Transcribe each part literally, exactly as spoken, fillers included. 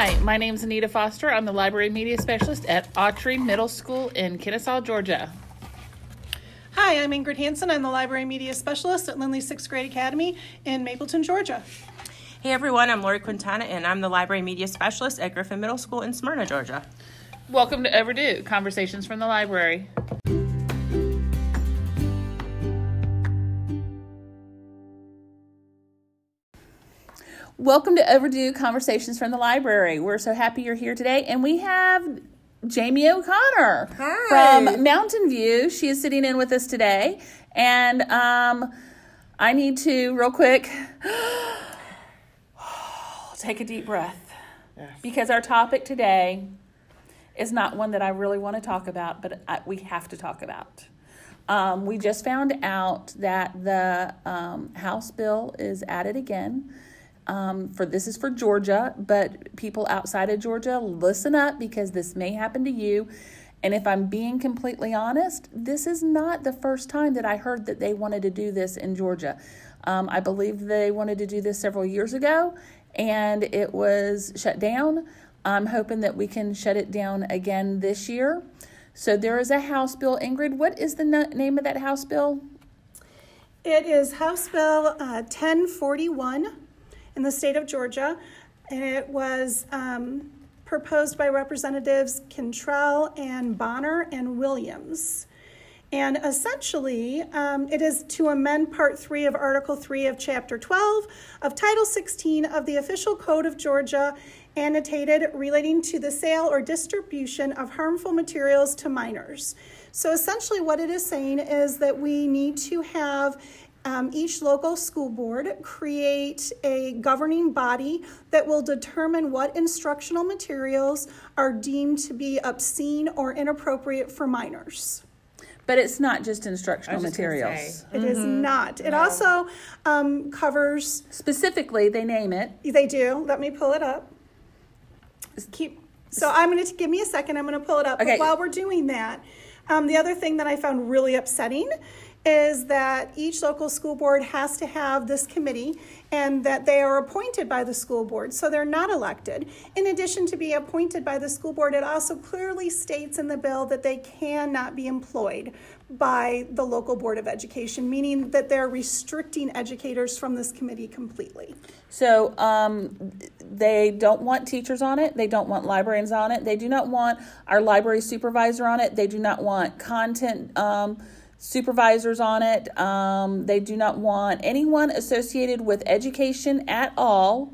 Hi, my name is Anita Foster. I'm the Library Media Specialist at Autry Middle School in Kennesaw, Georgia. Hi, I'm Ingrid Hansen. I'm the Library Media Specialist at Lindley Sixth Grade Academy in Mapleton, Georgia. Hey everyone, I'm Lori Quintana and I'm the Library Media Specialist at Griffin Middle School in Smyrna, Georgia. Welcome to Overdue, Conversations from the Library. Welcome to Overdue, Conversations from the Library. We're so happy you're here today, and we have Jamie O'Connor Hi. from Mountain View. She is sitting in with us today, and um, I need to, real quick, take a deep breath, yes. Because our topic today is not one that I really want to talk about, but I, we have to talk about. Um, we just found out that the um, House bill is added again. Um, for this is for Georgia, but people outside of Georgia, listen up because this may happen to you. And if I'm being completely honest, this is not the first time that I heard that they wanted to do this in Georgia. Um, I believe they wanted to do this several years ago, and it was shut down. I'm hoping that we can shut it down again this year. So there is a House bill. Ingrid, what is the no- name of that House bill? It is House Bill uh, ten forty-one in the state of Georgia, and it was um, proposed by Representatives Cantrell and Bonner and Williams. And essentially, um, it is to amend Part three of Article three of Chapter twelve of Title sixteen of the Official Code of Georgia, annotated relating to the sale or distribution of harmful materials to minors. So essentially what it is saying is that we need to have Um, each local school board create a governing body that will determine what instructional materials are deemed to be obscene or inappropriate for minors. But it's not just instructional just materials. It mm-hmm. is not. It no. also um, covers... Specifically, they name it. They do. Let me pull it up. Keep. So I'm going to give me a second. I'm going to pull it up. Okay. But while we're doing that, um, the other thing that I found really upsetting is that each local school board has to have this committee and that they are appointed by the school board, so they're not elected. In addition to being appointed by the school board, it also clearly states in the bill that they cannot be employed by the local board of education, meaning that they're restricting educators from this committee completely. So um, they don't want teachers on it. They don't want librarians on it. They do not want our library supervisor on it. They do not want content um supervisors on it. Um, they do not want anyone associated with education at all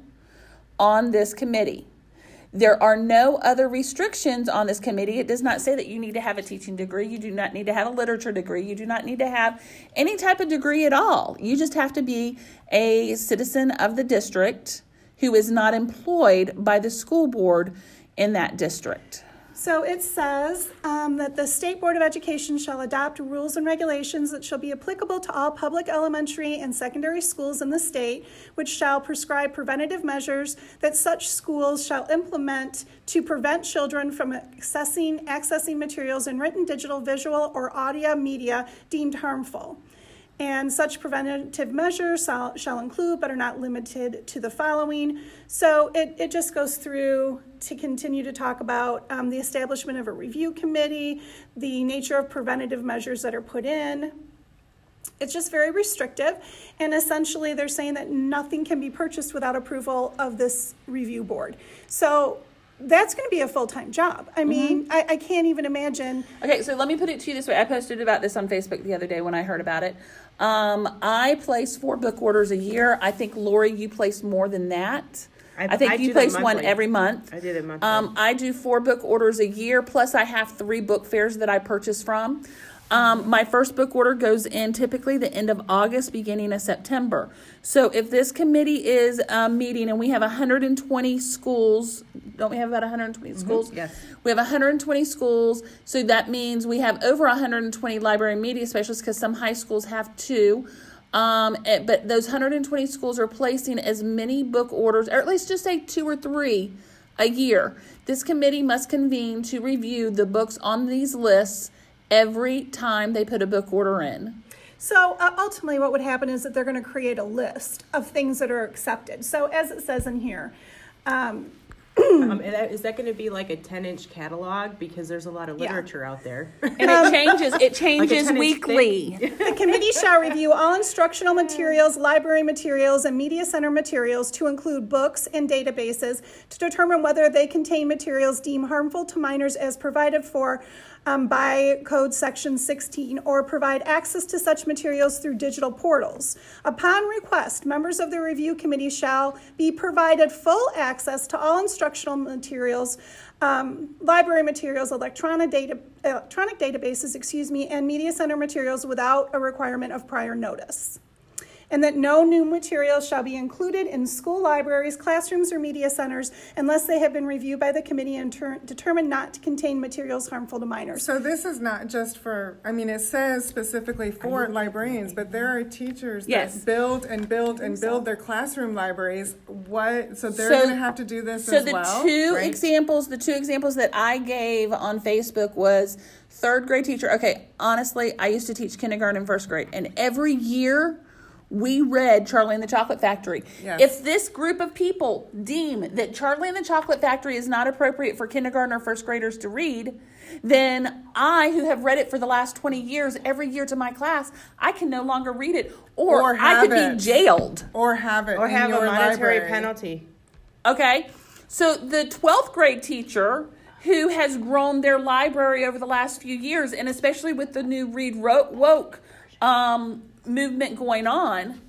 on this committee. There are no other restrictions on this committee. It does not say that you need to have a teaching degree. You do not need to have a literature degree. You do not need to have any type of degree at all. You just have to be a citizen of the district who is not employed by the school board in that district. So it says um, that the State Board of Education shall adopt rules and regulations that shall be applicable to all public elementary and secondary schools in the state, which shall prescribe preventative measures that such schools shall implement to prevent children from accessing, accessing materials in written, digital, visual, or audio media deemed harmful. And such preventative measures shall, shall include, but are not limited to, the following. So it, it just goes through to continue to talk about um, the establishment of a review committee, the nature of preventative measures that are put in. It's just very restrictive. And essentially they're saying that nothing can be purchased without approval of this review board. So that's going to be a full-time job. I mean, mm-hmm. I, I can't even imagine. Okay, so let me put it to you this way. I posted about this on Facebook the other day when I heard about it. Um, I place four book orders a year. I think, Lori, you place more than that. I, I think I you place one every month. I did it monthly. Um, I do four book orders a year, plus I have three book fairs that I purchase from. Um, my first book order goes in typically the end of August, beginning of September. So if this committee is um, meeting and we have one hundred twenty schools, don't we have about one hundred twenty mm-hmm. schools? Yes. We have one hundred twenty schools. So that means we have over one hundred twenty library media specialists because some high schools have two. Um, but those one hundred twenty schools are placing as many book orders, or at least just say two or three a year. This committee must convene to review the books on these lists every time they put a book order in. So uh, ultimately what would happen is that they're going to create a list of things that are accepted. So as it says in here, um, um, and that, is that going to be like a ten-inch catalog? Because there's a lot of Yeah. literature out there. And it changes. It changes ten-inch weekly. The committee shall review all instructional materials, library materials, and media center materials to include books and databases to determine whether they contain materials deemed harmful to minors as provided for um, by Code Section sixteen, or provide access to such materials through digital portals. Upon request, members of the review committee shall be provided full access to all instructional materials, um, library materials, electronic data, electronic databases, excuse me, and media center materials without a requirement of prior notice. And that no new materials shall be included in school libraries, classrooms, or media centers unless they have been reviewed by the committee and ter- determined not to contain materials harmful to minors. So this is not just for, I mean, it says specifically for librarians, but there are teachers Yes. that build and build and build their classroom libraries. What? So they're So- going to have to do this So as the well, two right? examples, the two examples that I gave on Facebook was third grade teacher. Okay, honestly, I used to teach kindergarten and first grade, and every year we read Charlie and the Chocolate Factory. Yes. If this group of people deem that Charlie and the Chocolate Factory is not appropriate for kindergarten or first graders to read, then I, who have read it for the last twenty years, every year to my class, I can no longer read it, or, Or I could have be it. jailed. Or have it Or in have a your monetary library. penalty. Okay, so the twelfth grade teacher who has grown their library over the last few years, and especially with the new Read Ro- Woke um, movement going on,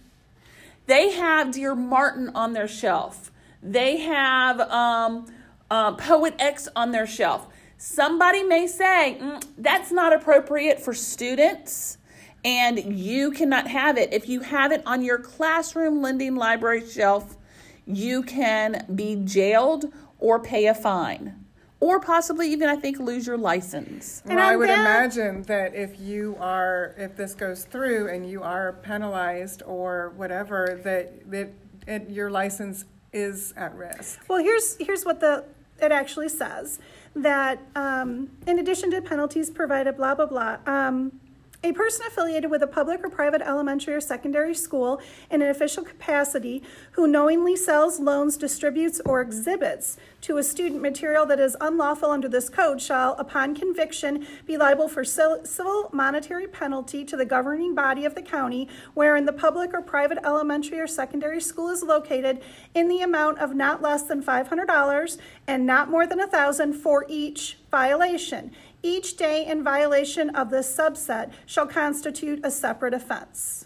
they have Dear Martin on their shelf. They have um, uh, Poet X on their shelf. Somebody may say, mm, that's not appropriate for students, and you cannot have it. If you have it on your classroom lending library shelf, you can be jailed or pay a fine. Or possibly even, I think, lose your license. Well, I would imagine that if you are, if this goes through and you are penalized or whatever, that that it, your license is at risk. Well, here's here's what the it actually says, that um, in addition to penalties provided, blah, blah, blah, um, a person affiliated with a public or private elementary or secondary school in an official capacity who knowingly sells, loans, distributes, or exhibits to a student material that is unlawful under this code shall, upon conviction, be liable for civil monetary penalty to the governing body of the county wherein the public or private elementary or secondary school is located, in the amount of not less than five hundred dollars and not more than one thousand dollars for each violation. Each day in violation of this subset shall constitute a separate offense.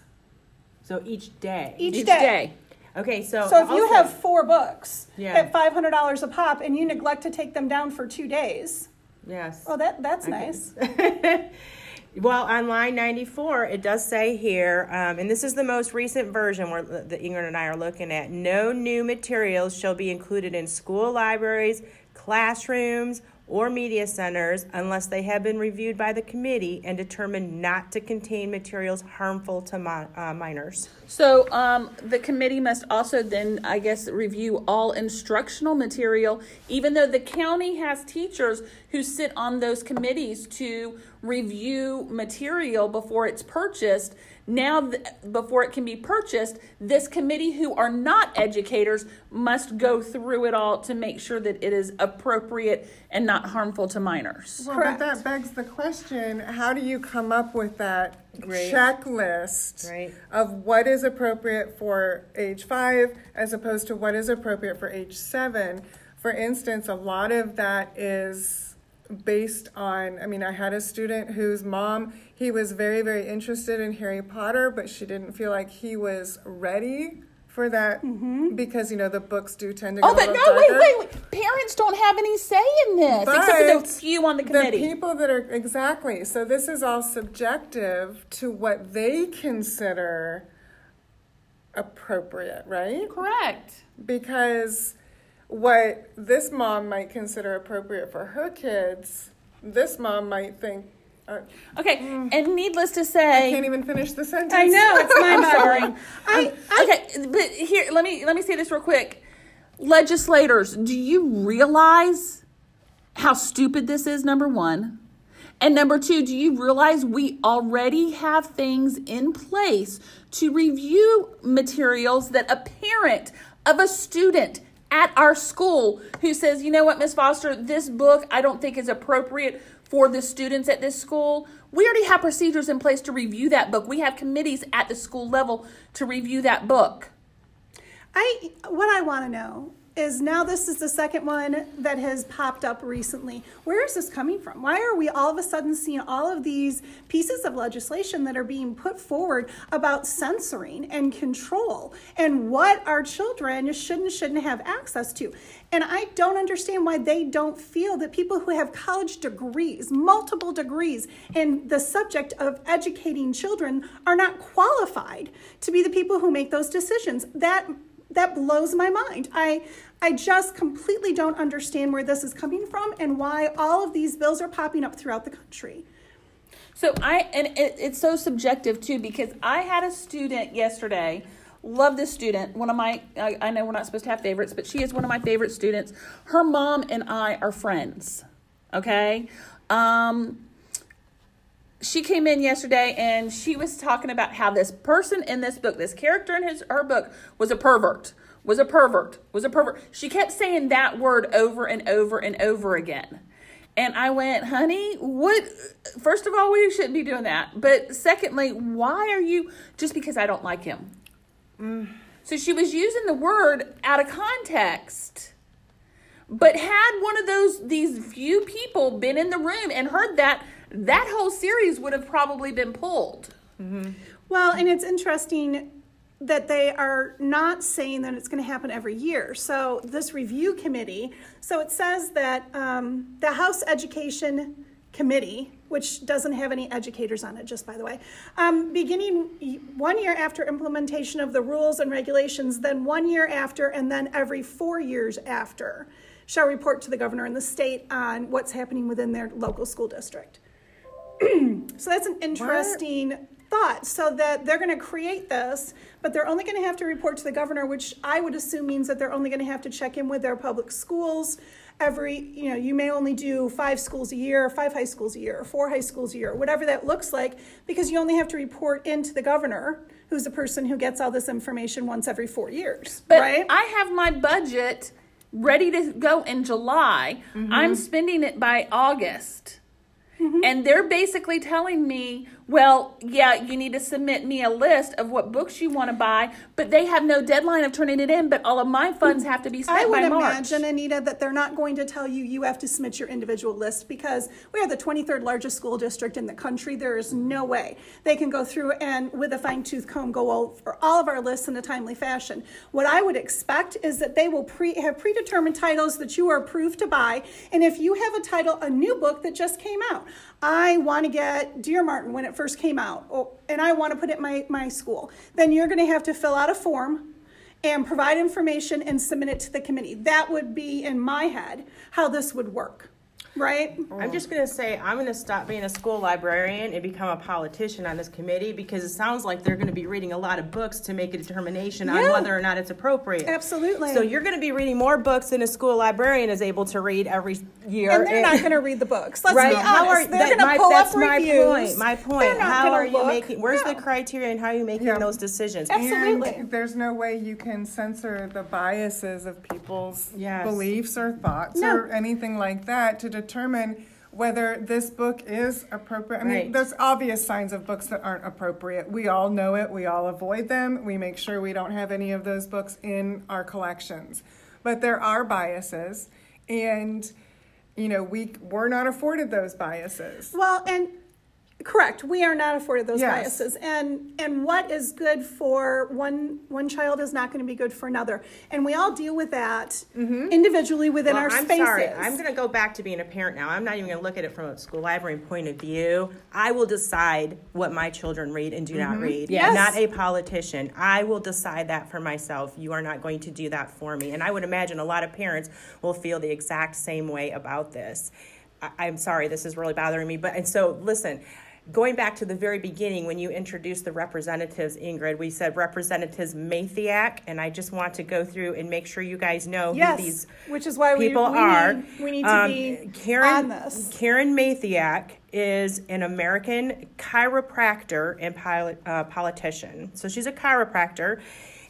So each day. Each, Each day. day. Okay, so So if you also- have four books Yeah. at five hundred dollars a pop and you neglect to take them down for two days, yes. oh, that that's Okay. nice. Well, on line ninety-four, it does say here, um, and this is the most recent version where that Ingrid and I are looking at, no new materials shall be included in school libraries, classrooms, or media centers unless they have been reviewed by the committee and determined not to contain materials harmful to mi- uh, minors. So um, the committee must also then, I guess, review all instructional material, even though the county has teachers who sit on those committees to review material before it's purchased. Now, th- before it can be purchased, this committee, who are not educators, must go through it all to make sure that it is appropriate and not harmful to minors. Well, Correct. but that begs the question, how do you come up with that Right. checklist Right. of what is appropriate for age five as opposed to what is appropriate for age seven? For instance, a lot of that is based on, I mean, I had a student whose mom, he was very, very interested in Harry Potter, but she didn't feel like he was ready for that because, you know, the books do tend to Oh, get but a no, little wait, darker. wait, wait. Parents don't have any say in this, except for But the few on the The committee. people that are, exactly. So this is all subjective to what they consider appropriate, right? Correct. Because what this mom might consider appropriate for her kids, this mom might think, uh, Okay, and needless to I say, can't even finish the sentence. I know, it's I'm sorry. mind-boggling. I, I, Okay, but here, let me let me say this real quick. Legislators, do you realize how stupid this is? Number one, and number two, do you realize we already have things in place to review materials that a parent of a student at our school who says, you know what, Miss Foster, this book I don't think is appropriate for the students at this school, we already have procedures in place to review that book. We have committees at the school level to review that book. I what I want to know is, now this is the second one that has popped up recently. Where is this coming from? Why are we all of a sudden seeing all of these pieces of legislation that are being put forward about censoring and control and what our children should and shouldn't have access to? And I don't understand why they don't feel that people who have college degrees, multiple degrees, in the subject of educating children are not qualified to be the people who make those decisions. That That blows my mind. I I just completely don't understand where this is coming from and why all of these bills are popping up throughout the country. So I, and it, it's so subjective too, because I had a student yesterday, love this student, one of my, I, I know we're not supposed to have favorites, but she is one of my favorite students. Her mom and I are friends, okay? Um, she came in yesterday and she was talking about how this person in this book, this character in his her book was a pervert, was a pervert, was a pervert. She kept saying that word over and over and over again. And I went, honey, what? First of all, we shouldn't be doing that. But secondly, why are you, just because I don't like him? Mm. So she was using the word out of context. But had one of those, these few people been in the room and heard that, that whole series would have probably been pulled. Mm-hmm. Well, and it's interesting that they are not saying that it's going to happen every year. So this review committee, so it says that um, the House Education Committee, which doesn't have any educators on it, just by the way, um, beginning one year after implementation of the rules and regulations, then one year after, and then every four years after, shall report to the governor and the state on what's happening within their local school district. So that's an interesting what? thought. So that they're going to create this, but they're only going to have to report to the governor, which I would assume means that they're only going to have to check in with their public schools every, you know, you may only do five schools a year, or five high schools a year, or four high schools a year, whatever that looks like, because you only have to report into the governor, who's the person who gets all this information once every four years. But right? I have my budget ready to go in July. Mm-hmm. I'm spending it by August. Mm-hmm. And they're basically telling me, well, yeah, you need to submit me a list of what books you want to buy, but they have no deadline of turning it in, but all of my funds have to be spent by March. I would imagine, Anita, that they're not going to tell you you have to submit your individual list, because we are the twenty-third largest school district in the country. There is no way they can go through and with a fine-tooth comb go over all of our lists in a timely fashion. What I would expect is that they will pre have predetermined titles that you are approved to buy, and if you have a title, a new book that just came out, I want to get Dear Martin when it first came out, oh, and I want to put it in my, my school, then you're going to have to fill out a form and provide information and submit it to the committee. That would be, in my head, how this would work. Right? I'm just going to say I'm going to stop being a school librarian and become a politician on this committee, because it sounds like they're going to be reading a lot of books to make a determination yeah. on whether or not it's appropriate. Absolutely. So you're going to be reading more books than a school librarian is able to read every year. And they're and, not going to read the books. Let's right? be honest. How are, they're going to pull that's up reviews. My point. My point. How are you look. making? Where's no. the criteria and how are you making yeah. those decisions? Absolutely. And there's no way you can censor the biases of people's yes. beliefs or thoughts no. or anything like that to determine whether this book is appropriate. I mean, right. there's obvious signs of books that aren't appropriate. We all know it. We all avoid them. We make sure we don't have any of those books in our collections. But there are biases, and, you know, we, we're not afforded those biases. Well, and correct, we are not afforded those yes. biases, and and what is good for one one child is not going to be good for another, and we all deal with that mm-hmm. individually within well, our I'm spaces. Sorry, I'm going to go back to being a parent now. I'm not even going to look at it from a school librarian point of view. I will decide what my children read and do mm-hmm. not read. Yes. Not a politician. I will decide that for myself. You are not going to do that for me. And I would imagine a lot of parents will feel the exact same way about this. I, I'm sorry, this is really bothering me. But and so listen. Going back to the very beginning, when you introduced the representatives, Ingrid, we said Representatives Mathiak, and I just want to go through and make sure you guys know yes, who these which is why people we, we are. Need, we need to um, be Karen, on this. Karen Mathiak is an American chiropractor and pilot, uh, politician. So she's a chiropractor.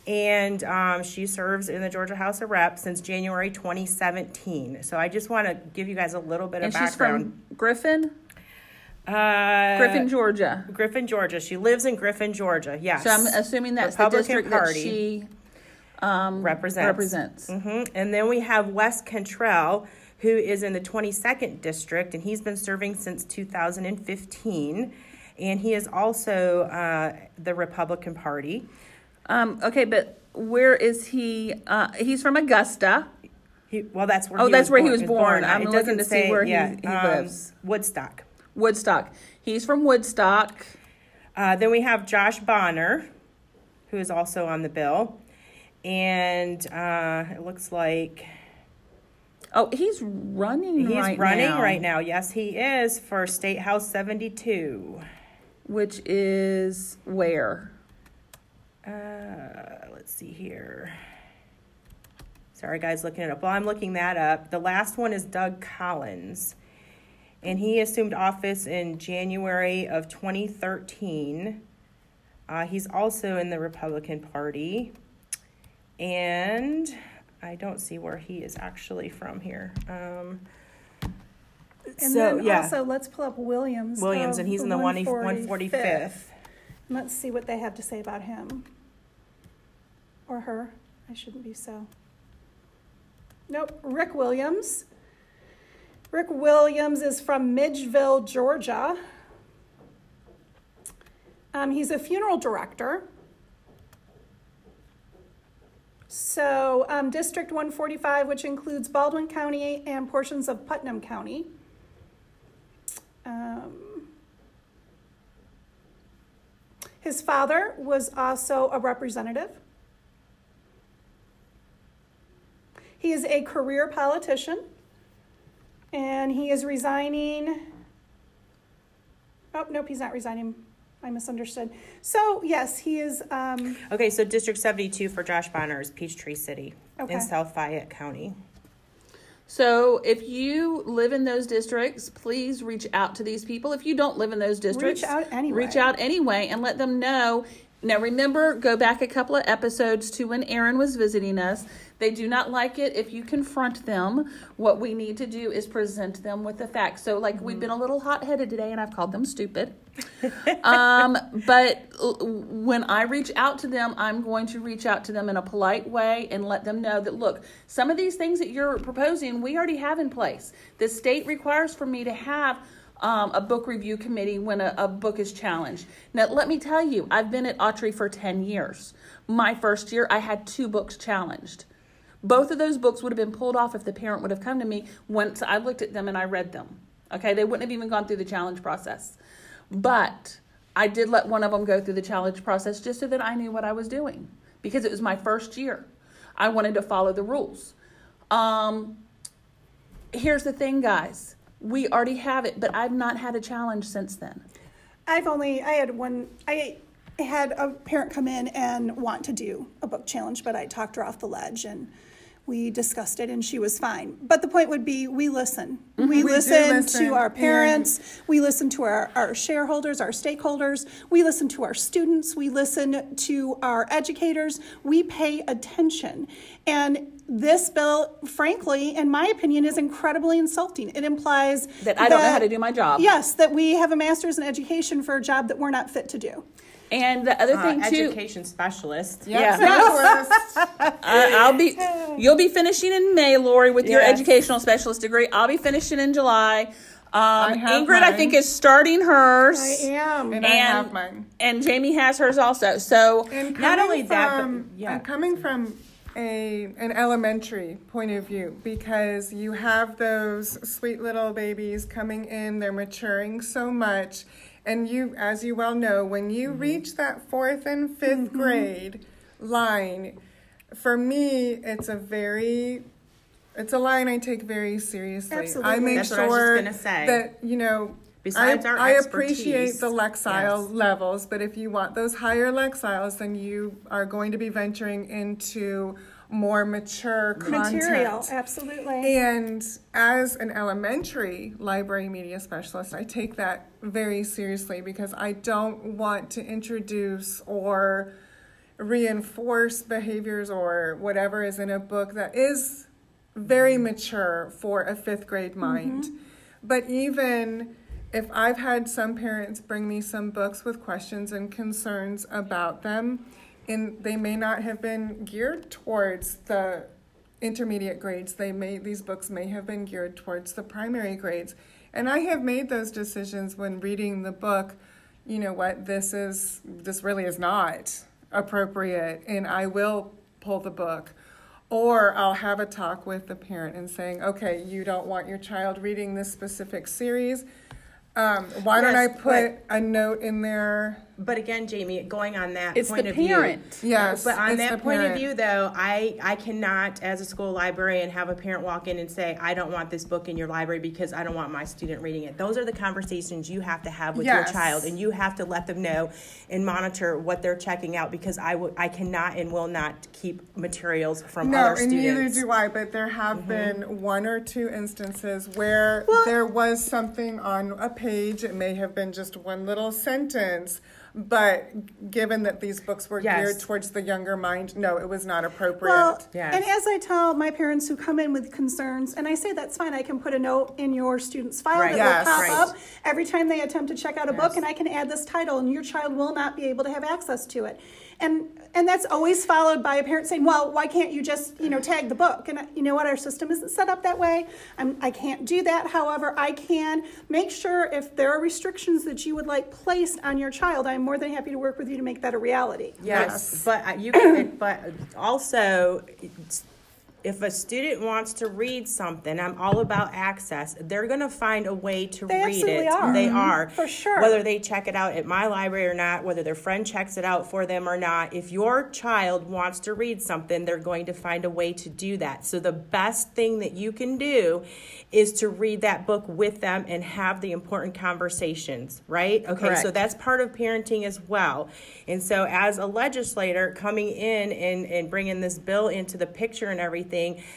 And um, she serves in the Georgia House of Reps since January twenty seventeen. So I just want to give you guys a little bit And of she's background. from Griffin? Uh, Griffin, Georgia. Griffin, Georgia. She lives in Griffin, Georgia. Yes. So I'm assuming that's the Republican district Party. that she um, represents. represents. hmm And then we have Wes Cantrell, who is in the twenty-second district, and he's been serving since two thousand fifteen. And he is also uh, the Republican Party. Um, okay, but where is he? Uh, he's from Augusta. He, well, that's where Oh, he that's was where born. he was born. I'm It looking doesn't to see say- where he- yeah, he um, lives. Woodstock. Woodstock. He's from Woodstock. Uh, then we have Josh Bonner, who is also on the bill. And uh, it looks like Oh, he's running he's right running now. right now. Yes, he is for State House seventy-two. Which is where? Uh, let's see here. Sorry, guys, looking it up. While I'm looking that up, the last one is Doug Collins. And he assumed office in January of twenty thirteen. Uh, he's also in the Republican Party. And I don't see where he is actually from here. Um, And so, then yeah. also, let's pull up Williams. Williams, of and he's the in the one one forty-fifth. Let's see what they have to say about him. Or her. I shouldn't be so. Nope, Rick Williams. Rick Williams is from Midgeville, Georgia. Um, he's a funeral director. So um, District one forty-five, which includes Baldwin County and portions of Putnam County. Um, his father was also a representative. He is a career politician, and he is resigning. Oh, nope, he's not resigning. I misunderstood. So, yes, he is. Um, Okay, so District seventy-two for Josh Bonner is Peachtree City Okay. in South Fayette County. So if you live in those districts, please reach out to these people. If you don't live in those districts, Reach out anyway. Reach out anyway and let them know. Now, remember, go back a couple of episodes to when Aaron was visiting us. They do not like it if you confront them. What we need to do is present them with the facts. So, like, mm-hmm. we've been a little hot-headed today, and I've called them stupid. um, but when I reach out to them, I'm going to reach out to them in a polite way and let them know that, look, some of these things that you're proposing, we already have in place. The state requires for me to have Um, a book review committee when a, a book is challenged. Now, let me tell you, I've been at Autry for ten years. My first year, I had two books challenged. Both of those books would have been pulled off if the parent would have come to me once I looked at them and I read them. Okay, they wouldn't have even gone through the challenge process. But I did let one of them go through the challenge process just so that I knew what I was doing, because it was my first year. I wanted to follow the rules. Um, here's the thing, guys. We already have it, but I've not had a challenge since then. I've only, I had one, I had a parent come in and want to do a book challenge, but I talked her off the ledge and we discussed it and she was fine. But the point would be, we listen. Mm-hmm. We, we listen, listen to our parents. And we listen to our, our shareholders, our stakeholders. We listen to our students. We listen to our educators. We pay attention. And this bill, frankly, in my opinion, is incredibly insulting. It implies that I don't know how to do my job. Yes, that we have a master's in education for a job that we're not fit to do. And the other thing uh, too, education specialist. Yep, yeah, specialist. uh, I'll be. You'll be finishing in May, Lori, with your Yes. educational specialist degree. I'll be finishing in July. Um, have Ingrid, I mine. think, is starting hers. I am. And I have mine. And Jamie has hers also. So And Not coming only that, but- from, yeah. and coming from a an elementary point of view, because you have those sweet little babies coming in, they're maturing so much, and you, as you well know, when you Mm-hmm. reach that fourth and fifth Mm-hmm. grade line, for me, it's a very It's a line I take very seriously. Absolutely. I make That's what I was sure just gonna say. that, you know, Besides I, our I expertise, appreciate the Lexile yes. levels, but if you want those higher Lexiles, then you are going to be venturing into more mature content. Material, absolutely. And as an elementary library media specialist, I take that very seriously because I don't want to introduce or reinforce behaviors or whatever is in a book that is very mature for a fifth grade mind. Mm-hmm. But even if I've had some parents bring me some books with questions and concerns about them, and they may not have been geared towards the intermediate grades, they may these books may have been geared towards the primary grades. And I have made those decisions when reading the book. You know what, this is this really is not appropriate, and I will pull the book. Or I'll have a talk with the parent and saying, okay, you don't want your child reading this specific series. Um, why yes, don't I put but, a note in there? But again, Jamie, going on that it's point the of parent. view. Yes. But on that point parent. of view, though, I, I cannot, as a school librarian, have a parent walk in and say, I don't want this book in your library because I don't want my student reading it. Those are the conversations you have to have with yes. your child, and you have to let them know and monitor what they're checking out, because I, w- I cannot and will not keep materials from no, other students. No, and students. neither do I, but there have mm-hmm. been one or two instances where well, there was something on a page. It may have been just one little sentence, but given that these books were yes. geared towards the younger mind, no, it was not appropriate. Well, yes. and as I tell my parents who come in with concerns, and I say that's fine, I can put a note in your student's file right. that yes. will pop right. up every time they attempt to check out a yes. book, and I can add this title, and your child will not be able to have access to it. And and that's always followed by a parent saying, well, why can't you just, you know, tag the book? And you know what, our system isn't set up that way. I'm, I can't do that. However, I can make sure if there are restrictions that you would like placed on your child, I'm more than happy to work with you to make that a reality. Yes, yes. but you can, but also, if a student wants to read something, I'm all about access. They're going to find a way to they read it. Are. They are. For sure. Whether they check it out at my library or not, whether their friend checks it out for them or not, if your child wants to read something, they're going to find a way to do that. So the best thing that you can do is to read that book with them and have the important conversations, right? Okay, Correct. So that's part of parenting as well. And so as a legislator coming in and, and bringing this bill into the picture and everything,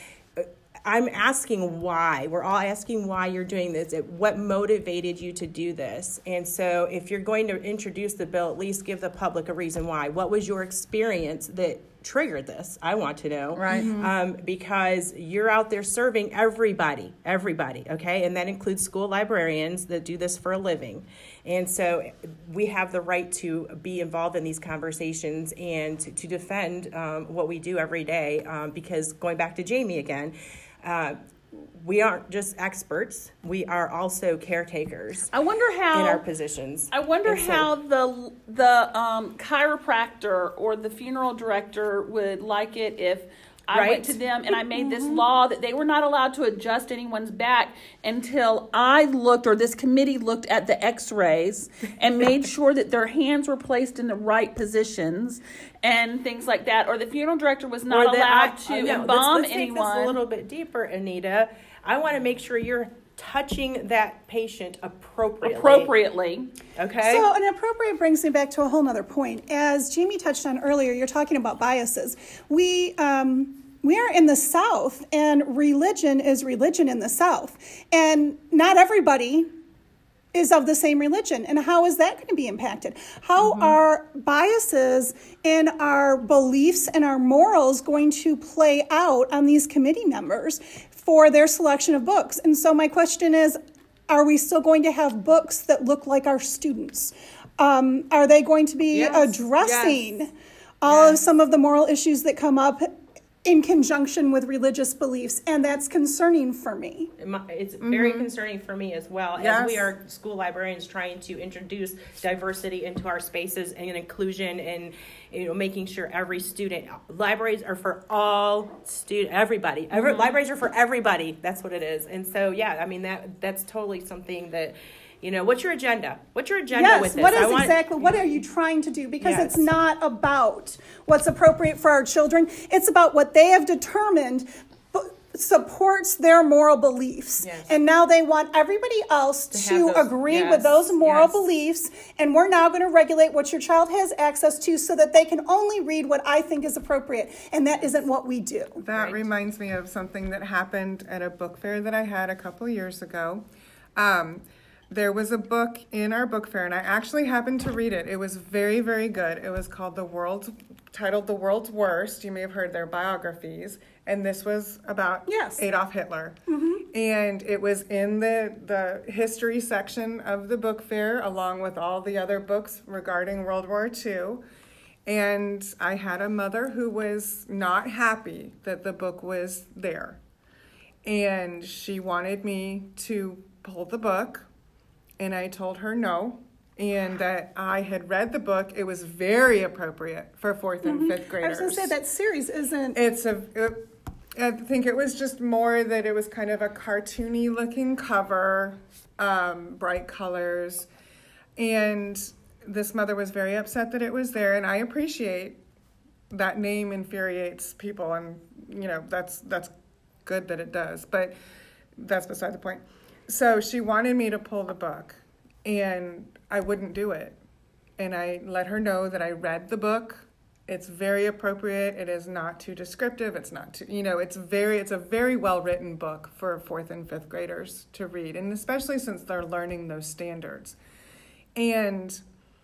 I'm asking why. We're all asking why you're doing this. What motivated you to do this? And so if you're going to introduce the bill, at least give the public a reason why. What was your experience that triggered this? I want to know. Right. Mm-hmm. Um, because you're out there serving everybody, everybody, okay? And that includes school librarians that do this for a living. And so we have the right to be involved in these conversations and to, to defend um, what we do every day. Um, because going back to Jamie again, uh, we aren't just experts. We are also caretakers. I wonder how in our positions. I wonder and so, how the the um, chiropractor or the funeral director would like it if I right? went to them and I made this law that they were not allowed to adjust anyone's back until I looked, or this committee looked at the x-rays and made sure that their hands were placed in the right positions and things like that. Or the funeral director was not allowed I, to oh, no, embalm let's, let's anyone. Take this a little bit deeper, Anita. I want to make sure you're touching that patient appropriately. Appropriately. Okay. So an appropriate brings me back to a whole nother point. As Jamie touched on earlier, you're talking about biases. We um, we are in the South, and religion is religion in the South. And not everybody is of the same religion. And how is that going to be impacted? How mm-hmm. are biases in our beliefs and our morals going to play out on these committee members for their selection of books? And so my question is, are we still going to have books that look like our students? Um, are they going to be yes. addressing yes. all yes. of some of the moral issues that come up in conjunction with religious beliefs? And that's concerning for me. It's very mm-hmm. concerning for me as well, yes. as we are school librarians trying to introduce diversity into our spaces and inclusion, and you know, making sure every student, libraries are for all student, everybody. Every, mm-hmm. Libraries are for everybody. That's what it is. And so, yeah, I mean, that that's totally something that, you know, what's your agenda? What's your agenda yes, with this? What is I want, exactly, what are you trying to do? Because yes. it's not about what's appropriate for our children. It's about what they have determined supports their moral beliefs. Yes. And now they want everybody else to, to those, agree yes, with those moral yes. beliefs. And we're now going to regulate what your child has access to so that they can only read what I think is appropriate. And that isn't what we do. That right. reminds me of something that happened at a book fair that I had a couple years ago. Um, There was a book in our book fair, and I actually happened to read it. It was very, very good. It was called The World's titled The World's Worst. You may have heard their biographies. And this was about Yes. Adolf Hitler. Mm-hmm. And it was in the, the history section of the book fair, along with all the other books regarding World War Two. And I had a mother who was not happy that the book was there. And she wanted me to pull the book. And I told her no. And that I had read the book. It was very appropriate for fourth and mm-hmm. fifth graders. I was going to say, that series isn't... It's a... It, I think it was just more that it was kind of a cartoony looking cover, um, bright colors. And this mother was very upset that it was there. And I appreciate that name infuriates people. And, you know, that's that's good that it does. But that's beside the point. So she wanted me to pull the book. And I wouldn't do it. And I let her know that I read the book. It's very appropriate. It is not too descriptive. It's not too, you know, it's very, it's a very well-written book for fourth and fifth graders to read, and especially since they're learning those standards. And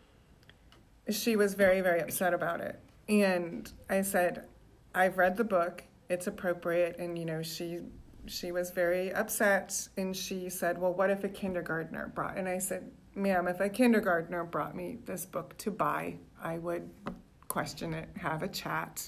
she was very, very upset about it. And I said, I've read the book. It's appropriate. And, you know, she she was very upset. And she said, well, what if a kindergartner brought, and I said, ma'am, if a kindergartner brought me this book to buy, I would question it, have a chat.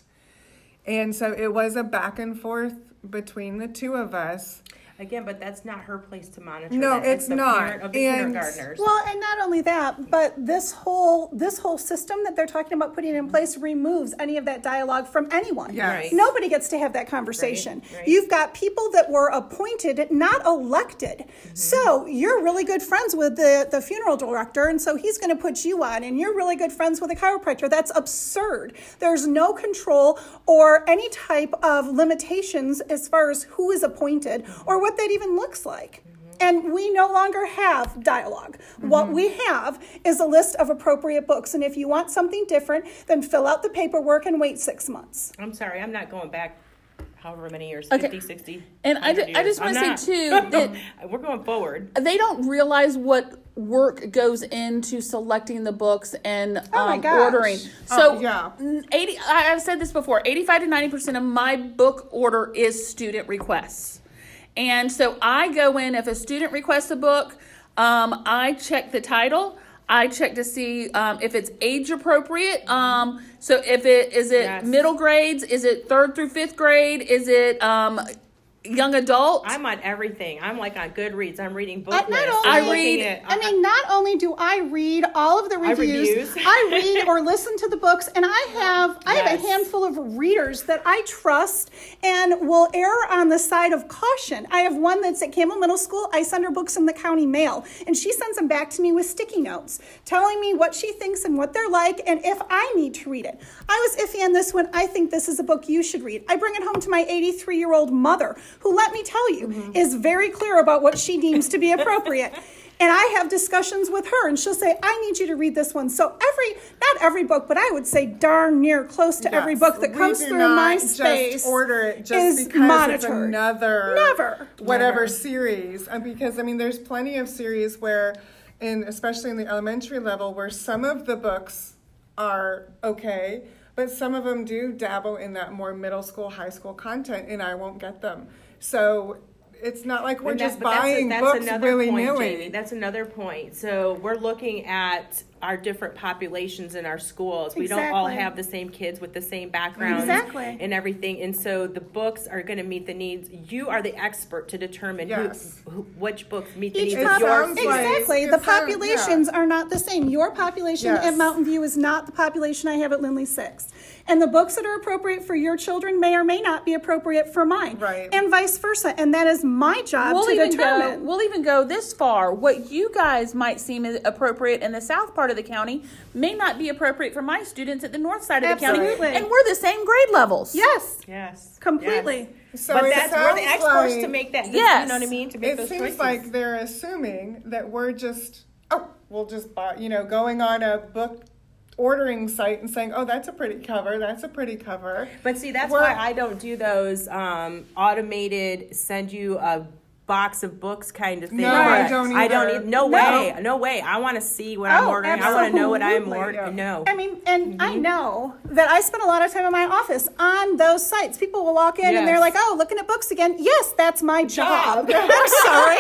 And so it was a back and forth between the two of us. Again, but that's not her place to monitor. No, that. it's the not. Parent of the and, kindergartners. Well, and not only that, but this whole this whole system that they're talking about putting in place removes any of that dialogue from anyone. Yes. Right. Nobody gets to have that conversation. Right, right. You've got people that were appointed, not elected. Mm-hmm. So you're really good friends with the, the funeral director, and so he's going to put you on, and you're really good friends with a chiropractor. That's absurd. There's no control or any type of limitations as far as who is appointed or what that even looks like. And we no longer have dialogue. Mm-hmm. What we have is a list of appropriate books. And if you want something different, then fill out the paperwork and wait six months. I'm sorry, I'm not going back however many years, Okay. fifty, sixty. And I, ju- I just want to say, too, that we're going forward. they don't realize what work goes into selecting the books and Oh my um, gosh. ordering. Oh, So, yeah. eighty. I- I've said this before. Eighty-five to ninety percent of my book order is student requests, and so I go in if a student requests a book. Um, I check the title. I check to see um, if it's age appropriate. Um, so if it is it Yes. middle grades, is it third through fifth grade, is it um, young adult? I'm on everything. I'm like on Goodreads. I'm reading book Uh, not lists. only- I'm I looking read- at- I mean, not only do I read all of the reviews, reviews. I read or listen to the books, and I have I have a Yes. handful of readers that I trust and will err on the side of caution. I have one that's at Campbell Middle School. I send her books in the county mail, and she sends them back to me with sticky notes, telling me what she thinks and what they're like, and if I need to read it. I was iffy on this one. I think this is a book you should read. I bring it home to my eighty-three-year-old mother, who, let me tell you, Mm-hmm. is very clear about what she deems to be appropriate. And I have discussions with her, and she'll say, I need you to read this one. So every, not every book, but I would say darn near close to Yes. every book that We comes do through not my just space order it just is because monitored. it's another Never. whatever Never. series. And because I mean, there's plenty of series where, in especially in the elementary level, where some of the books are okay, but some of them do dabble in that more middle school, high school content, and I won't get them. So it's not like we're And just that- but that's a- buying that's books another point, willy-nilly. Jamie. That's another point. So we're looking at our different populations in our schools. We don't all Exactly. have the same kids with the same backgrounds Exactly. and everything. And so the books are going to meet the needs. You are the expert to determine Yes. who, who, which books meet the Each needs pop- of your sounds students. like- Exactly. it The sounds- yeah. populations are not the same. Your population Yes. at Mountain View is not the population I have at Lindley Six. And the books that are appropriate for your children may or may not be appropriate for mine. Right. And vice versa. And that is my job We'll to even determine. go. We'll even go this far. What you guys might seem as appropriate in the south part of the county may not be appropriate for my students at the north side of the county, Absolutely. and we're the same grade levels. Yes. Yes. Completely. Yes. So but it that's we're the sounds experts like- to make that. Yes. You know what I mean? To make It those seems choices. like they're assuming that we're just, oh, we'll just buy, you know, going on a book ordering site and saying, oh, that's a pretty cover, that's a pretty cover. But see, that's We're- why I don't do those um, automated send you a box of books kind of thing. No, I don't I don't either. need, no, No. way, no way. I want to see what I'm Oh, ordering. I want to know what I'm absolutely. ordering. No. I mean, and I know that I spend a lot of time in my office on those sites. People will walk in and they're Yes. like, oh, looking at books again. Yes, that's my job. Job. I'm sorry.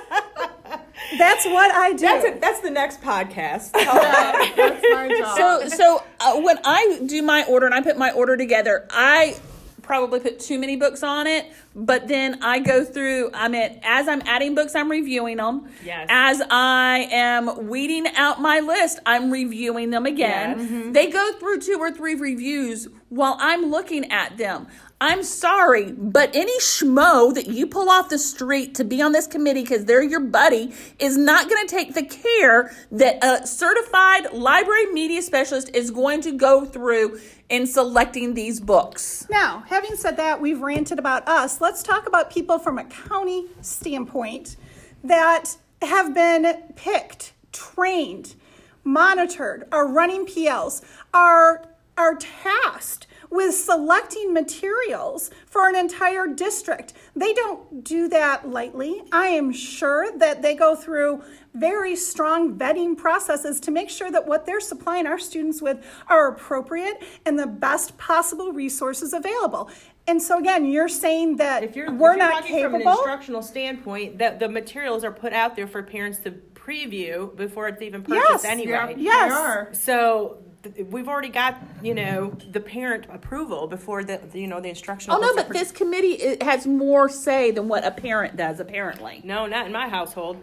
That's what I do. That's a, that's the next podcast. That's my job. So, so uh, when I do my order and I put my order together, I probably put too many books on it, but then I go through, I mean, as I'm adding books, I'm reviewing them. Yes. As I am weeding out my list, I'm reviewing them again. Yes. Mm-hmm. They go through two or three reviews while I'm looking at them. I'm sorry, but any schmo that you pull off the street to be on this committee because they're your buddy is not going to take the care that a certified library media specialist is going to go through in selecting these books. Now, having said that, we've ranted about us. Let's talk about people from a county standpoint that have been picked, trained, monitored, are running P Ls, are, are tasked with selecting materials for an entire district. They don't do that lightly. I am sure that they go through very strong vetting processes to make sure that what they're supplying our students with are appropriate and the best possible resources available. And so again, you're saying that If you're, we're if you're not talking from an capable. instructional standpoint, that the materials are put out there for parents to preview before it's even purchased Yes. anyway. Yeah, Yes. they are. So th- we've already got, you know, the parent approval before the, you know, the instructional. Oh, no, books are but pro- this committee it has more say than what a parent does, apparently. No, not in my household.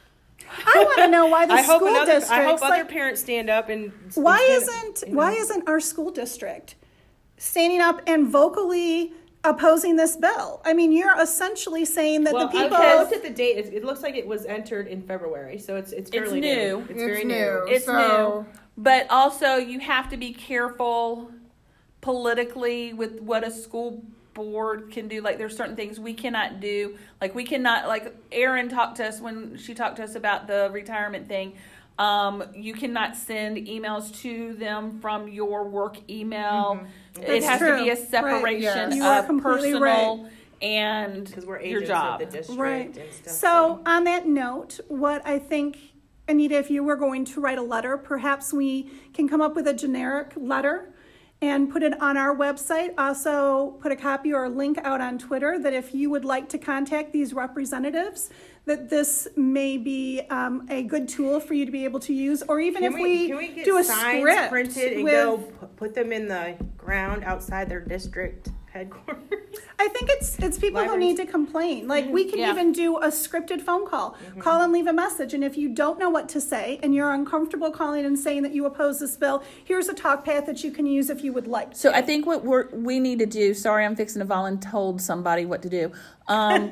I want to know why the I hope school another, districts, I hope other like, parents stand up and. why instead- isn't you know. why isn't our school district standing up and vocally opposing this bill? I mean, you're essentially saying that Well, the people. I looked at the date. It, it looks like it was entered in February, so it's it's fairly new. It's, It's very new. new. It's So- new. But also, you have to be careful politically with what a school board can do. Like, there's certain things we cannot do. Like, we cannot, like, Erin talked to us when she talked to us about the retirement thing. Um, you cannot send emails to them from your work email. It That's has true. to be a Right. separation Yes. You are of completely personal and Because we're your agents job. of the district Right. and stuff. So, on that note, what I think, Anita, if you were going to write a letter, perhaps we can come up with a generic letter and put it on our website. Also, put a copy or a link out on Twitter that if you would like to contact these representatives, that this may be um, a good tool for you to be able to use, or even Can if we, we, can we get do a signs script printed and with, go pu- put them in the ground outside their district headquarters? I think it's it's people who Libraries. need to complain. Like, we can Yeah. even do a scripted phone call. Call and leave a message. And if you don't know what to say and you're uncomfortable calling and saying that you oppose this bill, here's a talk path that you can use if you would like. So I think what we're, we need to do, sorry, I'm fixing to voluntold somebody what to do. Um,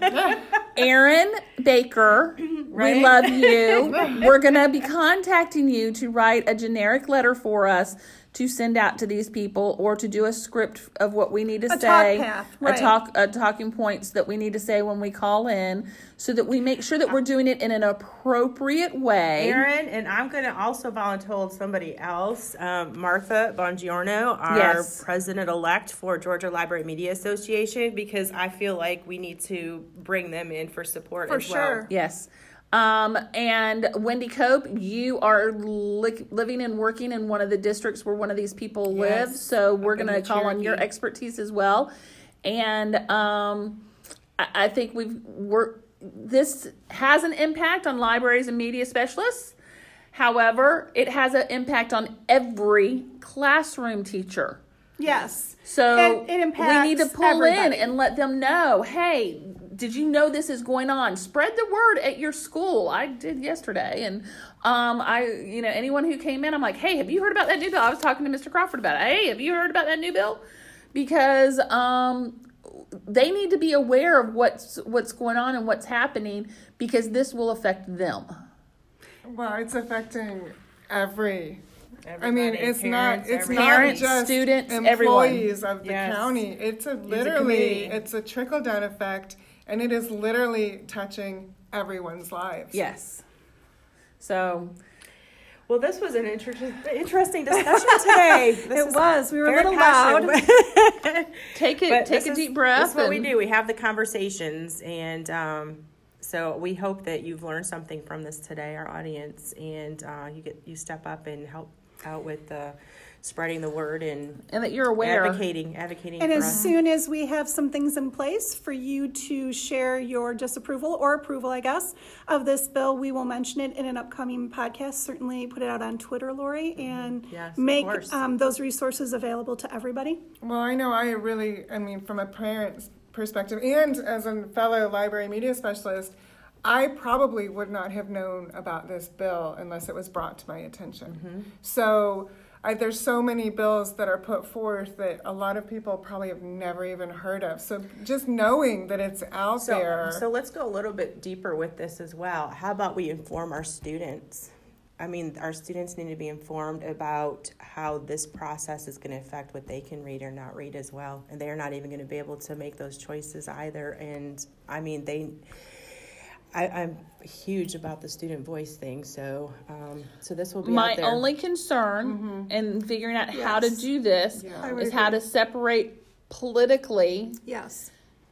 Erin Baker, Right? we love you. We're going to be contacting you to write a generic letter for us to send out to these people, or to do a script of what we need to A talk say. path, A right. talk, a talking points that we need to say when we call in, so that we make sure that we're doing it in an appropriate way. Aaron, and I'm going to also volunteer somebody else, um, Martha Bongiorno, our Yes. president-elect for Georgia Library Media Association, because I feel like we need to bring them in for support For as sure. well. Yes. Um, and Wendy Cope, you are li- living and working in one of the districts where one of these people live. Yes. So we're Up in going to the call on your Cherokee. expertise as well. And um, I, I think we've we're this has an impact on libraries and media specialists. However, it has an impact on every classroom teacher. Yes. So It- it impacts we need to pull in everybody. and let them know, hey, did you know this is going on? Spread the word at your school. I did yesterday. And um, I, you know, anyone who came in, I'm like, hey, have you heard about that new bill? I was talking to Mister Crawford about it. Hey, have you heard about that new bill? Because um, they need to be aware of what's what's going on and what's happening, because this will affect them. Well, it's affecting every. I Everybody, mean, it's parents, not. It's everybody. Parents, not just students, everyone. employees of the Yes. county. It's a a literally. community. It's a trickle down effect, and it is literally touching everyone's lives. Yes. So Well, this was an inter- interesting discussion today. This It is was. We were a very little passionate. loud. take it, But take this a is- deep breath. This is what we and- do. We have the conversations, and um, So we hope that you've learned something from this today, our audience, and uh, you get you step up and help out with uh, spreading the word and and that you're aware, advocating, advocating. And for as us. soon as we have some things in place for you to share your disapproval or approval, I guess, of this bill, we will mention it in an upcoming podcast. Certainly put it out on Twitter, Lori, and Yes, of make course. um, those resources available to everybody. Well, I know I really, I mean, from a parent's perspective and as a fellow library media specialist, I probably would not have known about this bill unless it was brought to my attention. Mm-hmm. So I, there's so many bills that are put forth that a lot of people probably have never even heard of. So just knowing that it's out So, there. so let's go a little bit deeper with this as well. How about we inform our students? I mean, our students need to be informed about how this process is going to affect what they can read or not read as well. And they're not even going to be able to make those choices either. And I mean, they... I, I'm huge about the student voice thing, so um, so this will be my out there. only concern Mm-hmm. in figuring out how to do this Yeah. I would is how to separate politically Yes.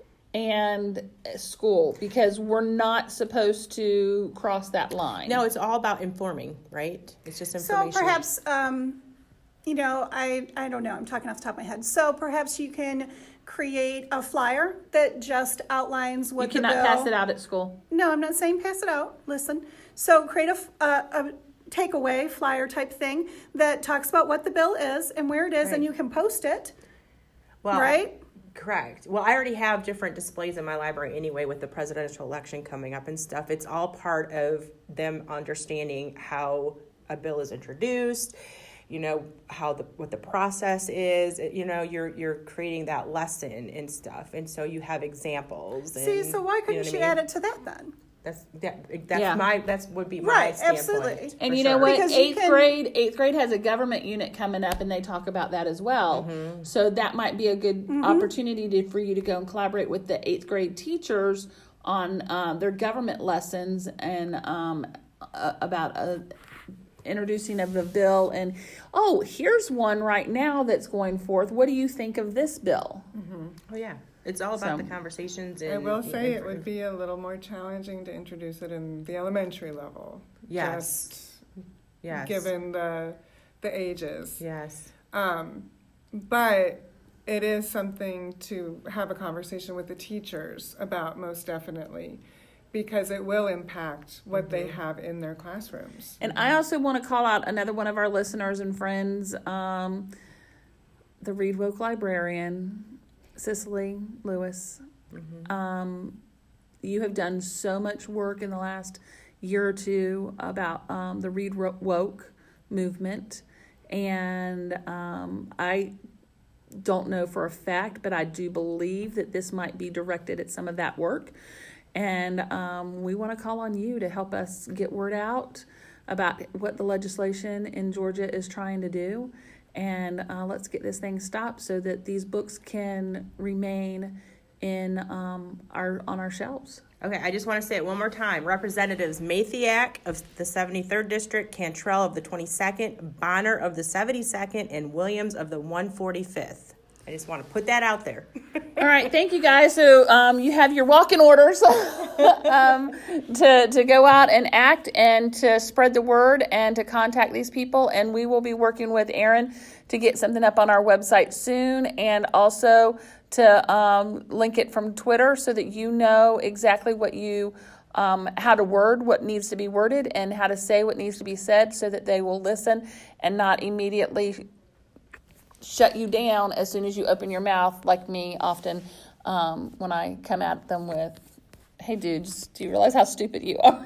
and school, because we're not supposed to cross that line. No, it's all about informing, right? It's just So information. perhaps, um, you know, I, I don't know, I'm talking off the top of my head. So perhaps you can create a flyer that just outlines what you the cannot bill... pass it out at school. No, I'm not saying pass it out. Listen. So create a, f- a, a takeaway flyer type thing that talks about what the bill is and where it is, Right. and you can post it, well, right? Correct. Well, I already have different displays in my library anyway with the presidential election coming up and stuff. It's all part of them understanding how a bill is introduced, you know, how the what the process is. You know, you're you're creating that lesson and stuff, and so you have examples. And, See, so why you know couldn't what you, I mean? add it to that then? That's that, that's Yeah. my that's would be my Right, standpoint. absolutely. And for you know sure. what? Because you Eighth can- grade, eighth grade has a government unit coming up, and they talk about that as well. Mm-hmm. So that might be a good opportunity to, for you to go and collaborate with the eighth grade teachers on uh, their government lessons and um, uh, about uh, introducing of the bill. And oh, here's one right now that's going forth. What do you think of this bill? Oh yeah, it's all about So- the conversations. And I will you say know, it would be a little more challenging to introduce it in the elementary level. Yes. Just yes, given the the ages. yes. Um, but it is something to have a conversation with the teachers about, most definitely, because it will impact what Mm-hmm. they have in their classrooms. And I also want to call out another one of our listeners and friends, um, the Reed Woke librarian, Cicely Lewis. Mm-hmm. Um, you have done so much work in the last year or two about um, the Reed Woke movement. And um, I don't know for a fact, but I do believe that this might be directed at some of that work. And um, we want to call on you to help us get word out about what the legislation in Georgia is trying to do. And uh, let's get this thing stopped so that these books can remain in um, our on our shelves. Okay, I just want to say it one more time. Representatives Mathiak of the seventy-third District, Cantrell of the twenty-second, Bonner of the seventy-second, and Williams of the one hundred forty-fifth. I just want to put that out there. All right, thank you guys. So um, you have your walk-in orders um, to to go out and act and to spread the word and to contact these people. And we will be working with Aaron to get something up on our website soon, and also to um, link it from Twitter so that you know exactly what you um, how to word what needs to be worded and how to say what needs to be said, so that they will listen and not immediately shut you down as soon as you open your mouth, like me often um, when I come at them with, hey dudes, do you realize how stupid you are?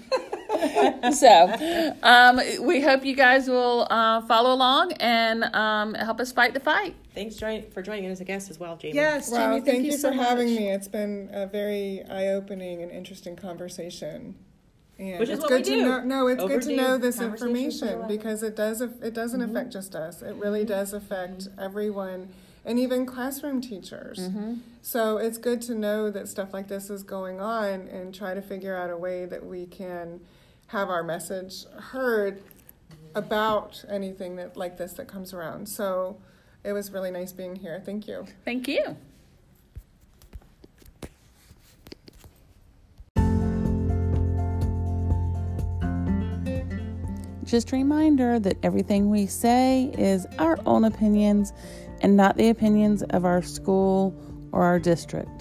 So um, we hope you guys will uh, follow along and um, help us fight the fight. Thanks join, for joining us as a guest as well, Jamie. Yes, Wow, Jamie, thank, you, so for having much. me. It's been a very eye-opening and interesting conversation. And Which is it's what good we to do. know. No, it's good to Overdue know this conversations information with because it does. It Mm-hmm. doesn't affect just us. It really does affect everyone, and even classroom teachers. Mm-hmm. So it's good to know that stuff like this is going on, and try to figure out a way that we can have our message heard about anything that like this that comes around. So it was really nice being here. Thank you. Thank you. Just a reminder that everything we say is our own opinions and not the opinions of our school or our district.